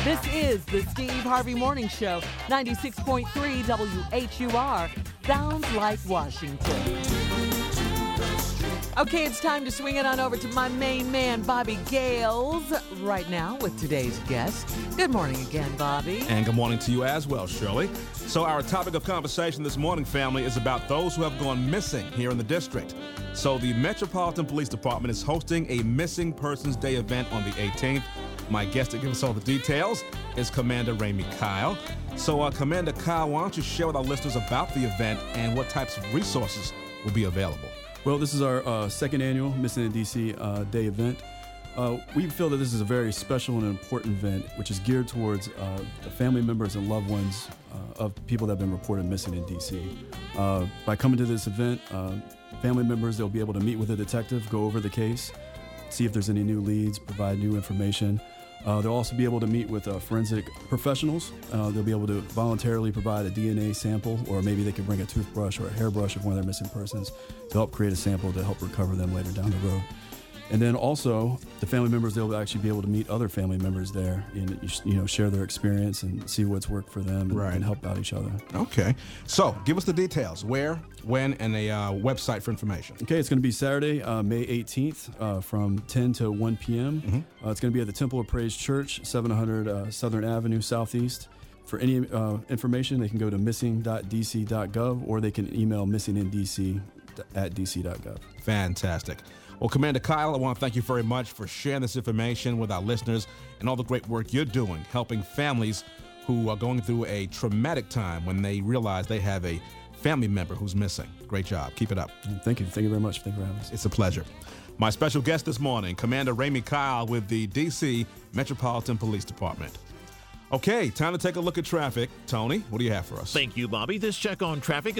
This is the Steve Harvey Morning Show, 96.3 WHUR. Sounds like Washington. Okay, it's time to swing it on over to my main man, Bobby Gales, right now with today's guest. Good morning again, Bobby. And good morning to you as well, Shirley. So our topic of conversation this morning, family, is about those who have gone missing here in the district. So the Metropolitan Police Department is hosting a Missing Persons Day event on the 18th. My guest to give us all the details is Commander Ramey Kyle. So, Commander Kyle, why don't you share with our listeners about the event and what types of resources will be available? Well, this is our second annual Missing in D.C. Day event. We feel that this is a very special and important event, which is geared towards the family members and loved ones of people that have been reported missing in D.C. By coming to this event, family members, they'll be able to meet with a detective, go over the case, see if there's any new leads, provide new information. They'll also be able to meet with forensic professionals. They'll be able to voluntarily provide a DNA sample, or maybe they can bring a toothbrush or a hairbrush of one of their missing persons to help create a sample to help recover them later down the road. And then also, the family members, they'll actually be able to meet other family members there and, share their experience and see what's worked for them and help out each other. Okay. So, give us the details. Where, when, and a website for information. Okay, it's going to be Saturday, May 18th from 10 to 1 p.m. Mm-hmm. It's going to be at the Temple of Praise Church, 700 Southern Avenue, Southeast. For any information, they can go to missing.dc.gov or they can email missingindc@dc.gov. Fantastic. Well, Commander Kyle, I want to thank you very much for sharing this information with our listeners and all the great work you're doing, helping families who are going through a traumatic time when they realize they have a family member who's missing. Great job. Keep it up. Thank you. Thank you very much. Thank you for having us. It's a pleasure. My special guest this morning, Commander Ramey Kyle with the D.C. Metropolitan Police Department. Okay, time to take a look at traffic. Tony, what do you have for us? Thank you, Bobby. This check on traffic